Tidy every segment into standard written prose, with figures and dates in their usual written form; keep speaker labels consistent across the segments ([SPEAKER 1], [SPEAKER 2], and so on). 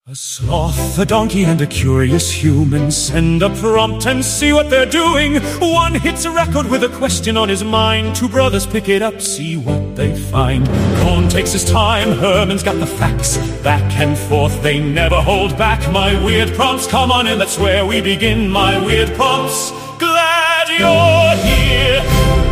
[SPEAKER 1] A sloth, a donkey, and a curious human send a prompt and see what they're doing. One hits a record with a question on his mind. Two brothers pick it up, see what they find. Cohn takes his time, Herman's got the facts. Back and forth, they never hold back. My weird prompts, come on in, that's where we begin. My weird prompts, glad you're here.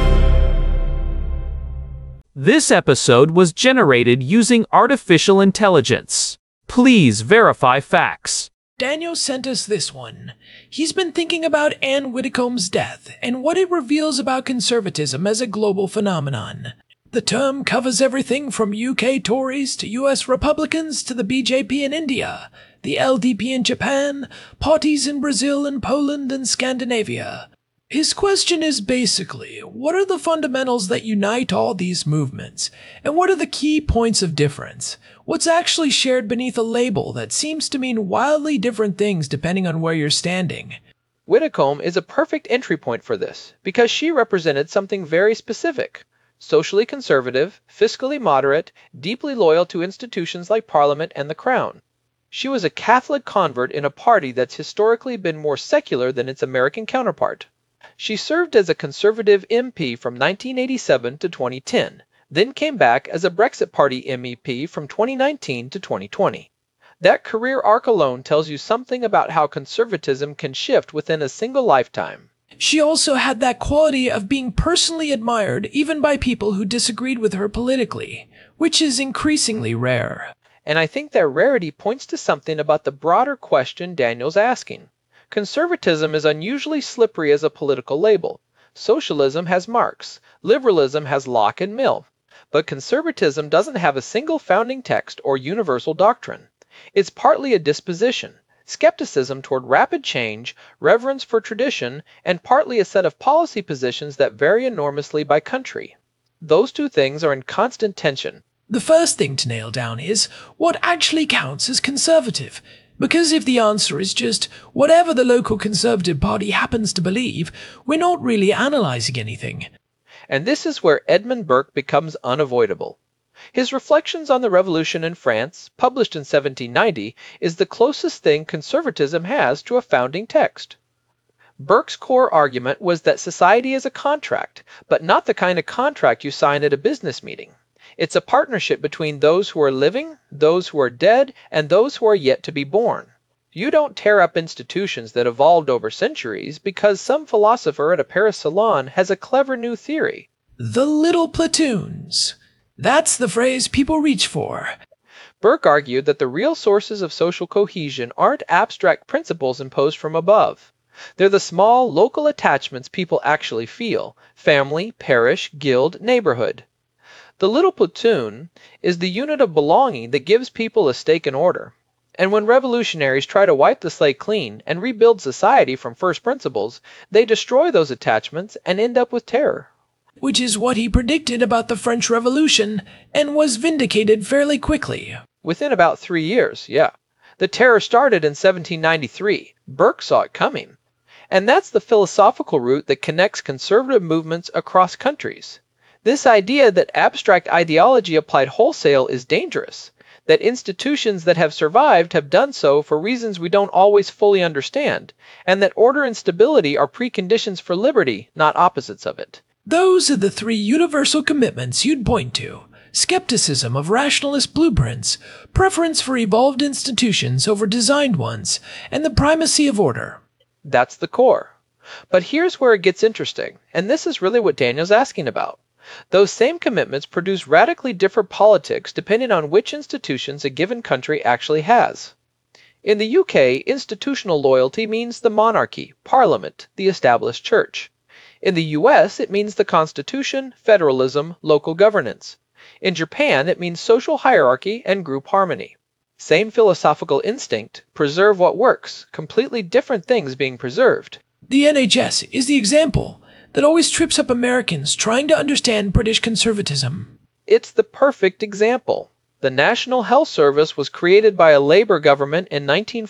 [SPEAKER 2] This episode was generated using artificial intelligence. Please verify facts.
[SPEAKER 3] Daniel sent us this one. He's been thinking about Anne Widdecombe's death and what it reveals about conservatism as a global phenomenon. The term covers everything from UK Tories to US Republicans to the BJP in India, the LDP in Japan, parties in Brazil and Poland and Scandinavia. His question is basically, what are the fundamentals that unite all these movements? And what are the key points of difference? What's actually shared beneath a label that seems to mean wildly different things depending on where you're standing?
[SPEAKER 4] Widdecombe is a perfect entry point for this, because she represented something very specific. Socially conservative, fiscally moderate, deeply loyal to institutions like Parliament and the Crown. She was a Catholic convert in a party that's historically been more secular than its American counterpart. She served as a Conservative MP from 1987 to 2010, then came back as a Brexit Party MEP from 2019 to 2020. That career arc alone tells you something about how conservatism can shift within a single lifetime.
[SPEAKER 3] She also had that quality of being personally admired even by people who disagreed with her politically, which is increasingly rare.
[SPEAKER 4] And I think that rarity points to something about the broader question Daniel's asking. Conservatism is unusually slippery as a political label. Socialism has Marx, liberalism has Locke and Mill. But conservatism doesn't have a single founding text or universal doctrine. It's partly a disposition, skepticism toward rapid change, reverence for tradition, and partly a set of policy positions that vary enormously by country. Those two things are in constant tension.
[SPEAKER 3] The first thing to nail down is what actually counts as conservative. Because if the answer is just whatever the local Conservative Party happens to believe, we're not really analyzing anything.
[SPEAKER 4] And this is where Edmund Burke becomes unavoidable. His Reflections on the Revolution in France, published in 1790, is the closest thing conservatism has to a founding text. Burke's core argument was that society is a contract, but not the kind of contract you sign at a business meeting. It's a partnership between those who are living, those who are dead, and those who are yet to be born. You don't tear up institutions that evolved over centuries because some philosopher at a Paris salon has a clever new theory.
[SPEAKER 3] The little platoons. That's the phrase people reach for.
[SPEAKER 4] Burke argued that the real sources of social cohesion aren't abstract principles imposed from above. They're the small, local attachments people actually feel: family, parish, guild, neighborhood. The little platoon is the unit of belonging that gives people a stake in order. And when revolutionaries try to wipe the slate clean and rebuild society from first principles, they destroy those attachments and end up with terror.
[SPEAKER 3] Which is what he predicted about the French Revolution, and was vindicated fairly quickly.
[SPEAKER 4] Within about 3 years, yeah. The terror started in 1793. Burke saw it coming. And that's the philosophical route that connects conservative movements across countries. This idea that abstract ideology applied wholesale is dangerous, that institutions that have survived have done so for reasons we don't always fully understand, and that order and stability are preconditions for liberty, not opposites of it.
[SPEAKER 3] Those are the three universal commitments you'd point to: skepticism of rationalist blueprints, preference for evolved institutions over designed ones, and the primacy of order.
[SPEAKER 4] That's the core. But here's where it gets interesting, and this is really what Daniel's asking about. Those same commitments produce radically different politics depending on which institutions a given country actually has. In the UK, institutional loyalty means the monarchy, parliament, the established church. In the US, it means the constitution, federalism, local governance. In Japan, it means social hierarchy and group harmony. Same philosophical instinct, preserve what works, completely different things being preserved.
[SPEAKER 3] The NHS is the example that always trips up Americans trying to understand British conservatism.
[SPEAKER 4] It's the perfect example. The National Health Service was created by a Labour government in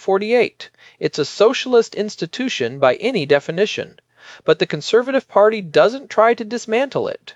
[SPEAKER 4] 1948. It's a socialist institution by any definition. But the Conservative Party doesn't try to dismantle it.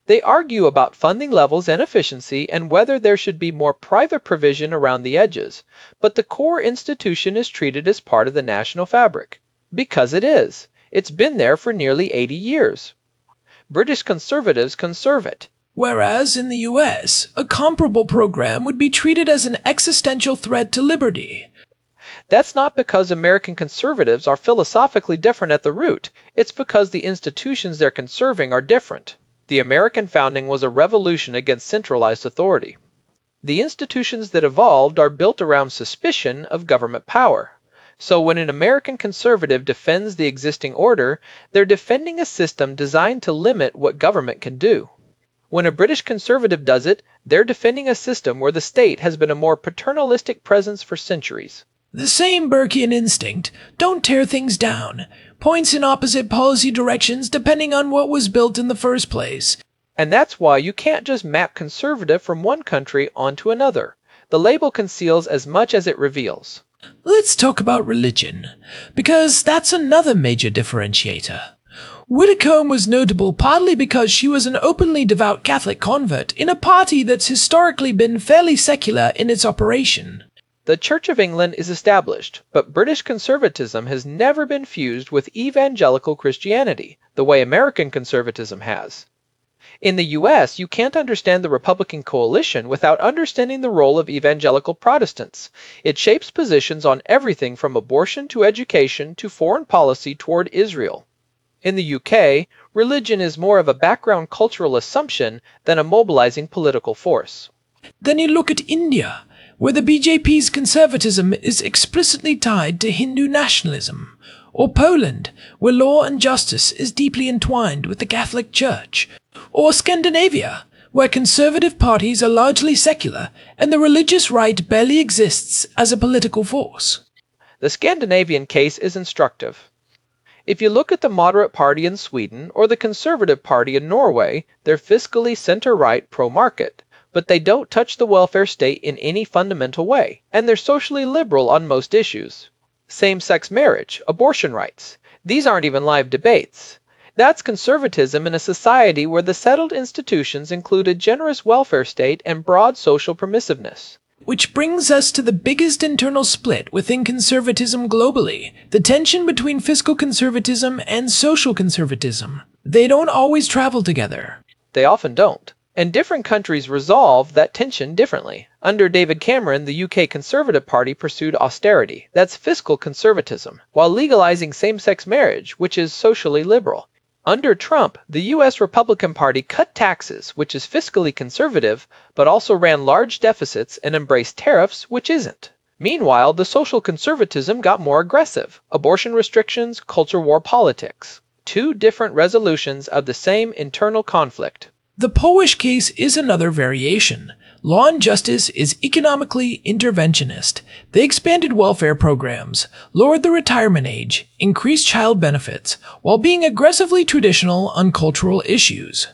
[SPEAKER 4] They argue about funding levels and efficiency and whether there should be more private provision around the edges, but the core institution is treated as part of the national fabric. Because it is. It's been there for nearly 80 years. British conservatives conserve it.
[SPEAKER 3] Whereas in the US, a comparable program would be treated as an existential threat to liberty.
[SPEAKER 4] That's not because American conservatives are philosophically different at the root. It's because the institutions they're conserving are different. The American founding was a revolution against centralized authority. The institutions that evolved are built around suspicion of government power. So when an American conservative defends the existing order, they're defending a system designed to limit what government can do. When a British conservative does it, they're defending a system where the state has been a more paternalistic presence for centuries.
[SPEAKER 3] The same Burkean instinct, don't tear things down, points in opposite policy directions depending on what was built in the first place.
[SPEAKER 4] And that's why you can't just map conservative from one country onto another. The label conceals as much as it reveals.
[SPEAKER 3] Let's talk about religion, because that's another major differentiator. Widdecombe was notable partly because she was an openly devout Catholic convert in a party that's historically been fairly secular in its operation.
[SPEAKER 4] The Church of England is established, but British conservatism has never been fused with evangelical Christianity, the way American conservatism has. In the US, you can't understand the Republican coalition without understanding the role of evangelical Protestants. It shapes positions on everything from abortion to education to foreign policy toward Israel. In the UK, religion is more of a background cultural assumption than a mobilizing political force.
[SPEAKER 3] Then you look at India, where the BJP's conservatism is explicitly tied to Hindu nationalism, or Poland, where law and justice is deeply entwined with the Catholic Church, or Scandinavia, where conservative parties are largely secular and the religious right barely exists as a political force.
[SPEAKER 4] The Scandinavian case is instructive. If you look at the moderate party in Sweden or the conservative party in Norway, they're fiscally center-right pro-market, but they don't touch the welfare state in any fundamental way, and they're socially liberal on most issues. Same-sex marriage, abortion rights, these aren't even live debates. That's conservatism in a society where the settled institutions include a generous welfare state and broad social permissiveness.
[SPEAKER 3] Which brings us to the biggest internal split within conservatism globally, the tension between fiscal conservatism and social conservatism. They don't always travel together.
[SPEAKER 4] They often don't. And different countries resolve that tension differently. Under David Cameron, the UK Conservative Party pursued austerity, that's fiscal conservatism, while legalizing same-sex marriage, which is socially liberal. Under Trump, the U.S. Republican Party cut taxes, which is fiscally conservative, but also ran large deficits and embraced tariffs, which isn't. Meanwhile, the social conservatism got more aggressive. Abortion restrictions, culture war politics. Two different resolutions of the same internal conflict.
[SPEAKER 3] The Polish case is another variation. Law and Justice is economically interventionist. They expanded welfare programs, lowered the retirement age, increased child benefits, while being aggressively traditional on cultural issues.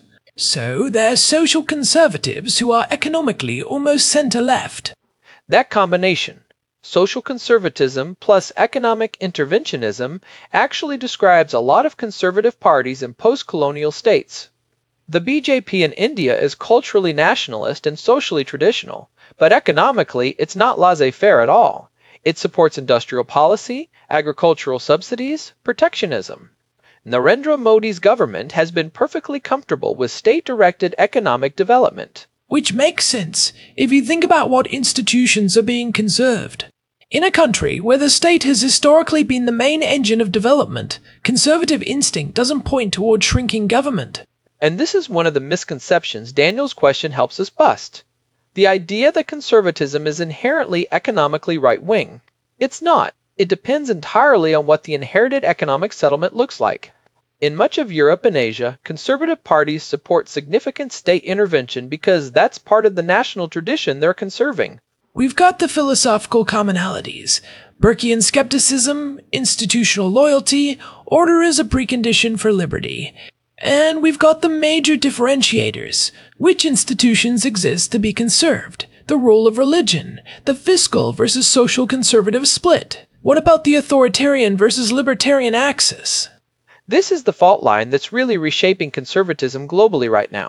[SPEAKER 3] So they're social conservatives who are economically almost center-left.
[SPEAKER 4] That combination, social conservatism plus economic interventionism, actually describes a lot of conservative parties in post-colonial states. The BJP in India is culturally nationalist and socially traditional, but economically it's not laissez-faire at all. It supports industrial policy, agricultural subsidies, protectionism. Narendra Modi's government has been perfectly comfortable with state-directed economic development.
[SPEAKER 3] Which makes sense if you think about what institutions are being conserved. In a country where the state has historically been the main engine of development, conservative instinct doesn't point toward shrinking government.
[SPEAKER 4] And this is one of the misconceptions Daniel's question helps us bust. The idea that conservatism is inherently economically right-wing. It's not. It depends entirely on what the inherited economic settlement looks like. In much of Europe and Asia, conservative parties support significant state intervention because that's part of the national tradition they're conserving.
[SPEAKER 3] We've got the philosophical commonalities. Burkean skepticism, institutional loyalty, order is a precondition for liberty. And we've got the major differentiators. Which institutions exist to be conserved? The role of religion, the fiscal versus social conservative split. What about the authoritarian versus libertarian axis?
[SPEAKER 4] This is the fault line that's really reshaping conservatism globally right now.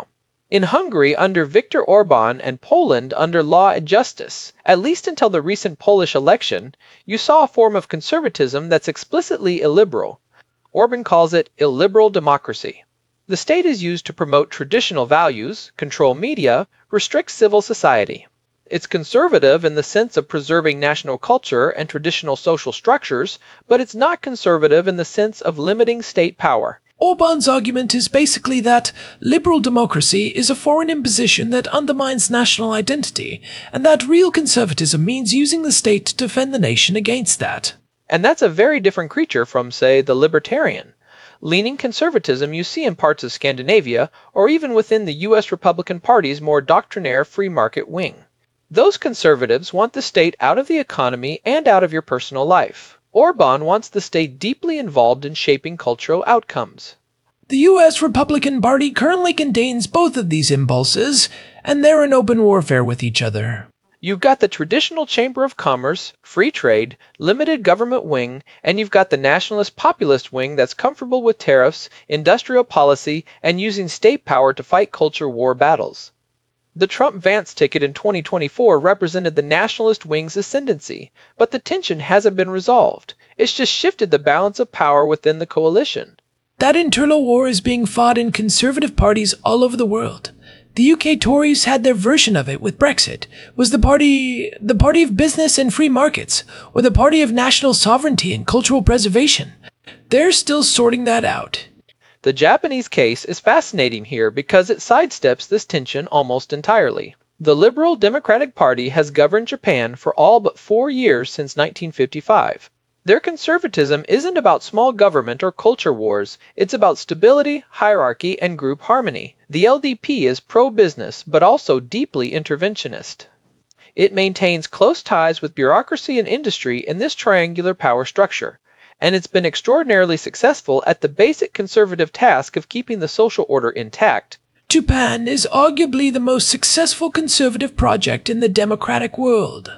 [SPEAKER 4] In Hungary under Viktor Orban and Poland under Law and Justice, at least until the recent Polish election, you saw a form of conservatism that's explicitly illiberal. Orban calls it illiberal democracy. The state is used to promote traditional values, control media, restrict civil society. It's conservative in the sense of preserving national culture and traditional social structures, but it's not conservative in the sense of limiting state power.
[SPEAKER 3] Orban's argument is basically that liberal democracy is a foreign imposition that undermines national identity, and that real conservatism means using the state to defend the nation against that.
[SPEAKER 4] And that's a very different creature from, say, the libertarian. Leaning conservatism you see in parts of Scandinavia, or even within the U.S. Republican Party's more doctrinaire free market wing. Those conservatives want the state out of the economy and out of your personal life. Orban wants the state deeply involved in shaping cultural outcomes.
[SPEAKER 3] The U.S. Republican Party currently contains both of these impulses, and they're in open warfare with each other.
[SPEAKER 4] You've got the traditional Chamber of Commerce, free trade, limited government wing, and you've got the nationalist populist wing that's comfortable with tariffs, industrial policy, and using state power to fight culture war battles. The Trump-Vance ticket in 2024 represented the nationalist wing's ascendancy, but the tension hasn't been resolved. It's just shifted the balance of power within the coalition.
[SPEAKER 3] That internal war is being fought in conservative parties all over the world. The UK Tories had their version of it with Brexit. Was the party of business and free markets, or the party of national sovereignty and cultural preservation? They're still sorting that out.
[SPEAKER 4] The Japanese case is fascinating here because it sidesteps this tension almost entirely. The Liberal Democratic Party has governed Japan for all but 4 years since 1955. Their conservatism isn't about small government or culture wars, it's about stability, hierarchy, and group harmony. The LDP is pro-business, but also deeply interventionist. It maintains close ties with bureaucracy and industry in this triangular power structure, and it's been extraordinarily successful at the basic conservative task of keeping the social order intact.
[SPEAKER 3] Japan is arguably the most successful conservative project in the democratic world.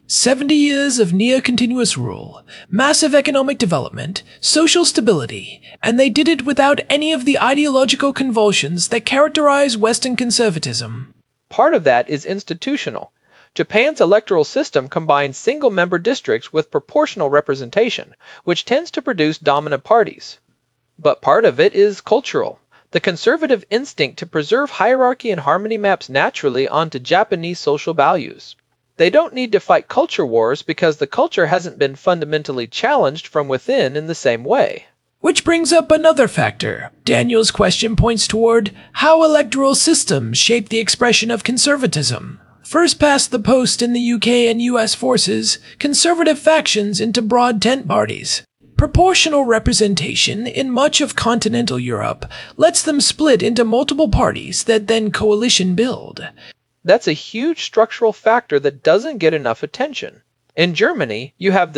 [SPEAKER 3] 70 years of near-continuous rule, massive economic development, social stability, and they did it without any of the ideological convulsions that characterize Western conservatism.
[SPEAKER 4] Part of that is institutional. Japan's electoral system combines single-member districts with proportional representation, which tends to produce dominant parties. But part of it is cultural. The conservative instinct to preserve hierarchy and harmony maps naturally onto Japanese social values. They don't need to fight culture wars because the culture hasn't been fundamentally challenged from within in the same way.
[SPEAKER 3] Which brings up another factor. Daniel's question points toward how electoral systems shape the expression of conservatism. First past the post in the UK and US forces conservative factions into broad tent parties. Proportional representation in much of continental Europe lets them split into multiple parties that then coalition build.
[SPEAKER 4] That's a huge structural factor that doesn't get enough attention. In Germany, you have the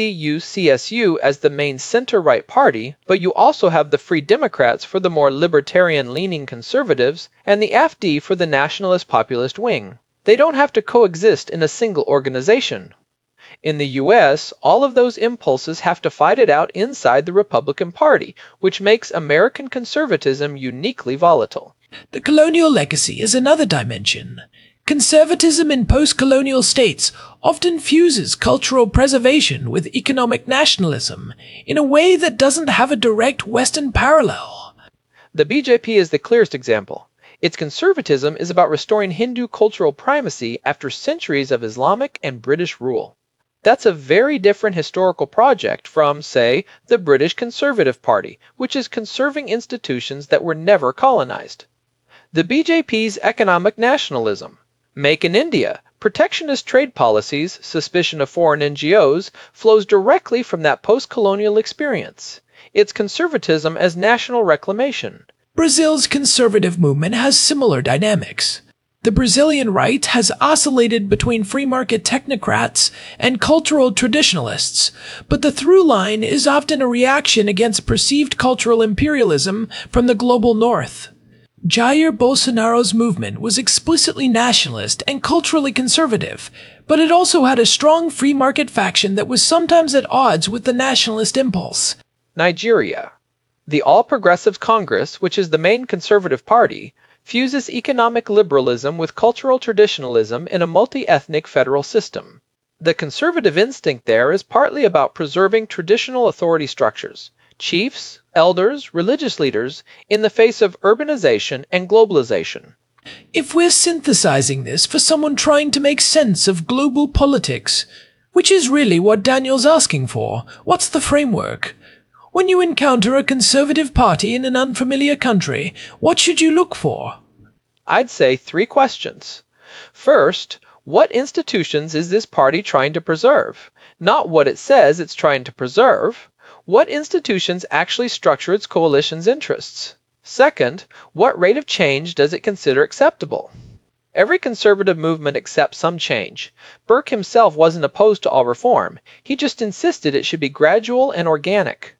[SPEAKER 4] CDU-CSU as the main center-right party, but you also have the Free Democrats for the more libertarian-leaning conservatives and the AfD for the nationalist populist wing. They don't have to coexist in a single organization. In the US, all of those impulses have to fight it out inside the Republican Party, which makes American conservatism uniquely volatile.
[SPEAKER 3] The colonial legacy is another dimension. Conservatism in post-colonial states often fuses cultural preservation with economic nationalism in a way that doesn't have a direct Western parallel.
[SPEAKER 4] The BJP is the clearest example. Its conservatism is about restoring Hindu cultural primacy after centuries of Islamic and British rule. That's a very different historical project from, say, the British Conservative Party, which is conserving institutions that were never colonized. The BJP's economic nationalism, Make in India, protectionist trade policies, suspicion of foreign NGOs, flows directly from that post-colonial experience. It's conservatism as national reclamation.
[SPEAKER 3] Brazil's conservative movement has similar dynamics. The Brazilian right has oscillated between free market technocrats and cultural traditionalists, but the through line is often a reaction against perceived cultural imperialism from the global north. Jair Bolsonaro's movement was explicitly nationalist and culturally conservative, but it also had a strong free market faction that was sometimes at odds with the nationalist impulse.
[SPEAKER 4] Nigeria. The All Progressives Congress, which is the main conservative party, fuses economic liberalism with cultural traditionalism in a multi-ethnic federal system. The conservative instinct there is partly about preserving traditional authority structures, chiefs, elders, religious leaders, in the face of urbanization and globalization.
[SPEAKER 3] If we're synthesizing this for someone trying to make sense of global politics, which is really what Daniel's asking for, what's the framework? When you encounter a conservative party in an unfamiliar country, what should you look for?
[SPEAKER 4] I'd say 3 questions. First, what institutions is this party trying to preserve? Not what it says it's trying to preserve. What institutions actually structure its coalition's interests? Second, what rate of change does it consider acceptable? Every conservative movement accepts some change. Burke himself wasn't opposed to all reform. He just insisted it should be gradual and organic.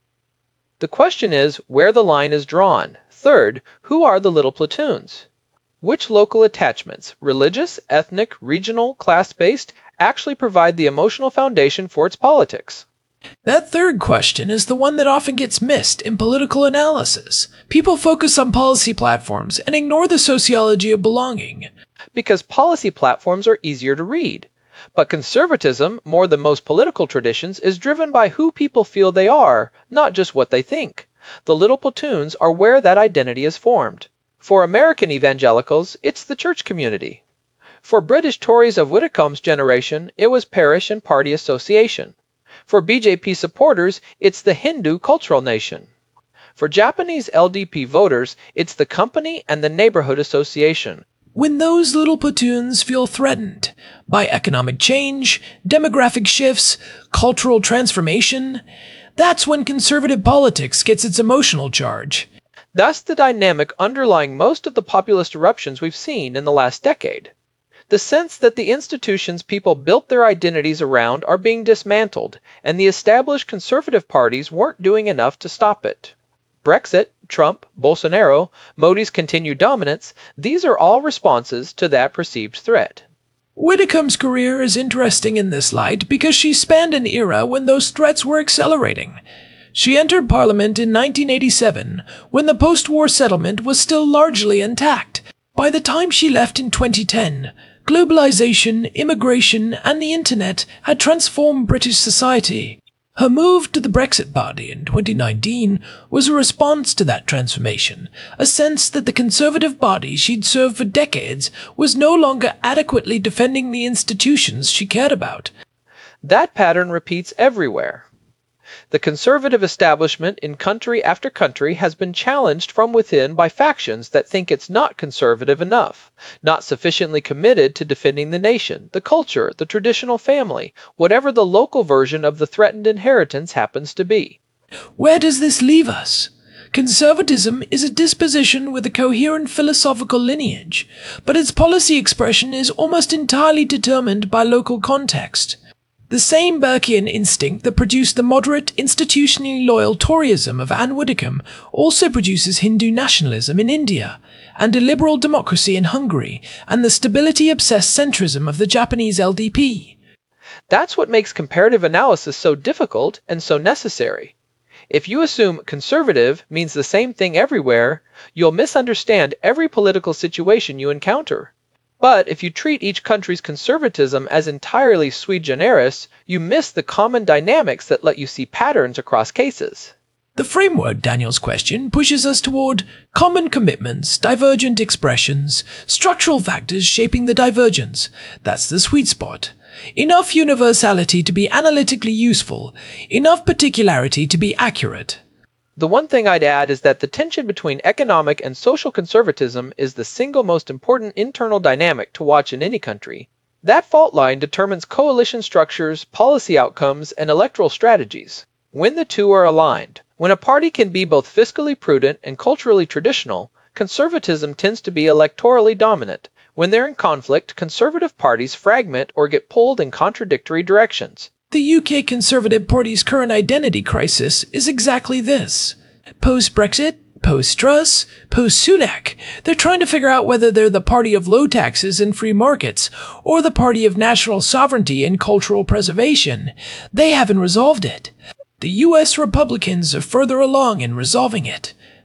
[SPEAKER 4] The question is where the line is drawn. Third, who are the little platoons? Which local attachments, religious, ethnic, regional, class-based, actually provide the emotional foundation for its politics?
[SPEAKER 3] That third question is the one that often gets missed in political analysis. People focus on policy platforms and ignore the sociology of belonging.
[SPEAKER 4] Because policy platforms are easier to read. But conservatism, more than most political traditions, is driven by who people feel they are, not just what they think. The little platoons are where that identity is formed. For American evangelicals, it's the church community. For British Tories of Whitcomb's generation, it was parish and party association. For BJP supporters, it's the Hindu cultural nation. For Japanese LDP voters, it's the company and the neighborhood association.
[SPEAKER 3] When those little platoons feel threatened by economic change, demographic shifts, cultural transformation, that's when conservative politics gets its emotional charge.
[SPEAKER 4] That's the dynamic underlying most of the populist eruptions we've seen in the last decade. The sense that the institutions people built their identities around are being dismantled, and the established conservative parties weren't doing enough to stop it. Brexit, Trump, Bolsonaro, Modi's continued dominance, these are all responses to that perceived threat.
[SPEAKER 3] Whitcomb's career is interesting in this light because she spanned an era when those threats were accelerating. She entered Parliament in 1987, when the post-war settlement was still largely intact. By the time she left in 2010, globalization, immigration, and the internet had transformed British society. Her move to the Brexit Party in 2019 was a response to that transformation, a sense that the Conservative Party she'd served for decades was no longer adequately defending the institutions she cared about.
[SPEAKER 4] That pattern repeats everywhere. The conservative establishment in country after country has been challenged from within by factions that think it's not conservative enough, not sufficiently committed to defending the nation, the culture, the traditional family, whatever the local version of the threatened inheritance happens to be.
[SPEAKER 3] Where does this leave us? Conservatism is a disposition with a coherent philosophical lineage, but its policy expression is almost entirely determined by local context. The same Burkean instinct that produced the moderate, institutionally loyal Toryism of Anne Widdecombe also produces Hindu nationalism in India, and a liberal democracy in Hungary, and the stability-obsessed centrism of the Japanese LDP.
[SPEAKER 4] That's what makes comparative analysis so difficult and so necessary. If you assume conservative means the same thing everywhere, you'll misunderstand every political situation you encounter. But if you treat each country's conservatism as entirely sui generis, you miss the common dynamics that let you see patterns across cases.
[SPEAKER 3] The framework Daniel's question pushes us toward common commitments, divergent expressions, structural factors shaping the divergence. That's the sweet spot. Enough universality to be analytically useful, enough particularity to be accurate.
[SPEAKER 4] The one thing I'd add is that the tension between economic and social conservatism is the single most important internal dynamic to watch in any country. That fault line determines coalition structures, policy outcomes, and electoral strategies. When the two are aligned, when a party can be both fiscally prudent and culturally traditional, conservatism tends to be electorally dominant. When they're in conflict, conservative parties fragment or get pulled in contradictory directions.
[SPEAKER 3] The UK Conservative Party's current identity crisis is exactly this. Post-Brexit, post-Truss, post-Sunak, they're trying to figure out whether they're the party of low taxes and free markets, or the party of national sovereignty and cultural preservation. They haven't resolved it. The US Republicans are further along in resolving it.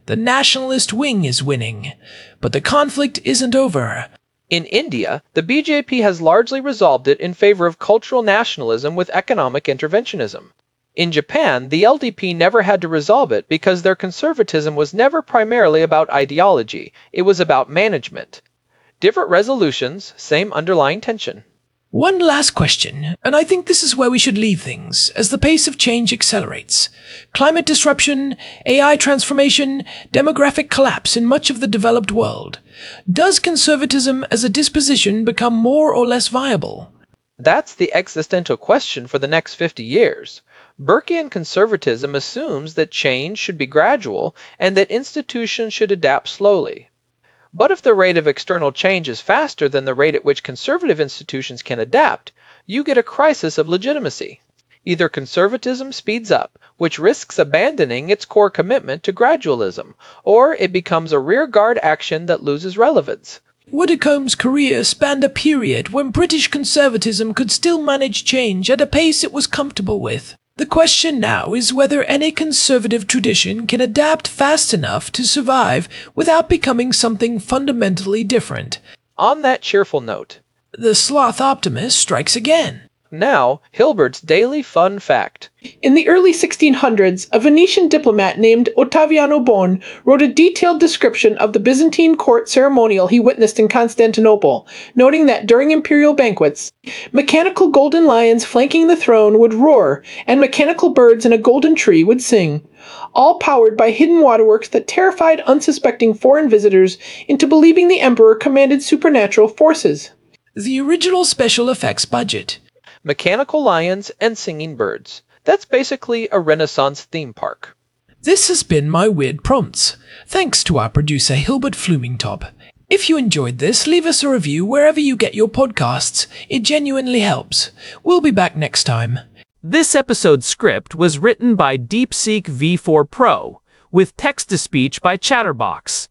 [SPEAKER 3] The nationalist wing is winning. But the conflict isn't over.
[SPEAKER 4] In India, the BJP has largely resolved it in favor of cultural nationalism with economic interventionism. In Japan, the LDP never had to resolve it because their conservatism was never primarily about ideology, it was about management. Different resolutions, same underlying tension.
[SPEAKER 3] One last question, and I think this is where we should leave things, as the pace of change accelerates. Climate disruption, AI transformation, demographic collapse in much of the developed world. Does conservatism as a disposition become more or less viable?
[SPEAKER 4] That's the existential question for the next 50 years. Burkean conservatism assumes that change should be gradual and that institutions should adapt slowly. But if the rate of external change is faster than the rate at which conservative institutions can adapt, you get a crisis of legitimacy. Either conservatism speeds up, which risks abandoning its core commitment to gradualism, or it becomes a rearguard action that loses relevance.
[SPEAKER 3] Widdecombe's career spanned a period when British conservatism could still manage change at a pace it was comfortable with. The question now is whether any conservative tradition can adapt fast enough to survive without becoming something fundamentally different.
[SPEAKER 4] On that cheerful note,
[SPEAKER 3] the sloth optimist strikes again.
[SPEAKER 4] Now, Hilbert's daily fun fact.
[SPEAKER 5] In the early 1600s, a Venetian diplomat named Ottaviano Bon wrote a detailed description of the Byzantine court ceremonial he witnessed in Constantinople, noting that during imperial banquets, mechanical golden lions flanking the throne would roar, and mechanical birds in a golden tree would sing, all powered by hidden waterworks that terrified unsuspecting foreign visitors into believing the emperor commanded supernatural forces.
[SPEAKER 3] The original special effects budget.
[SPEAKER 4] Mechanical lions and singing birds. That's basically a Renaissance theme park.
[SPEAKER 3] This has been my Weird Prompts. Thanks to our producer Hilbert Flumingtop. If you enjoyed this, leave us a review wherever you get your podcasts. It genuinely helps. We'll be back next time.
[SPEAKER 2] This episode's script was written by DeepSeek V4 Pro, with text-to-speech by Chatterbox.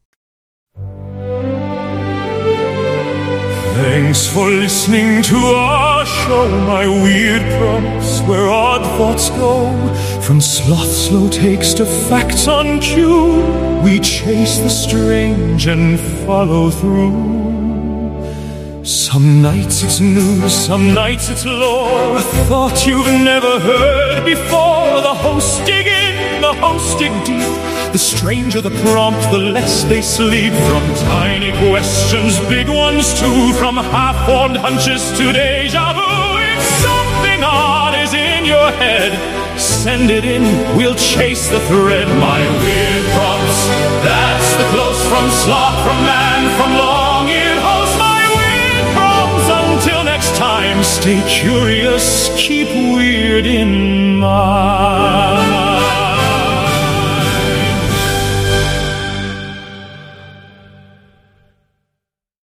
[SPEAKER 1] Thanks for listening to our show, my weird prompts, where odd thoughts go. From sloth slow takes to facts on cue, we chase the strange and follow through. Some nights it's news, some nights it's lore, a thought you've never heard before. The hosts dig in, the hosts dig deep. The stranger the prompt, the less they sleep. From tiny questions, big ones too. From half-formed hunches to deja vu. If something odd is in your head, send it in, we'll chase the thread. My weird prompts, that's the close from sloth, from man, from long-eared host. My weird prompts, until next time, stay curious, keep weird in mind.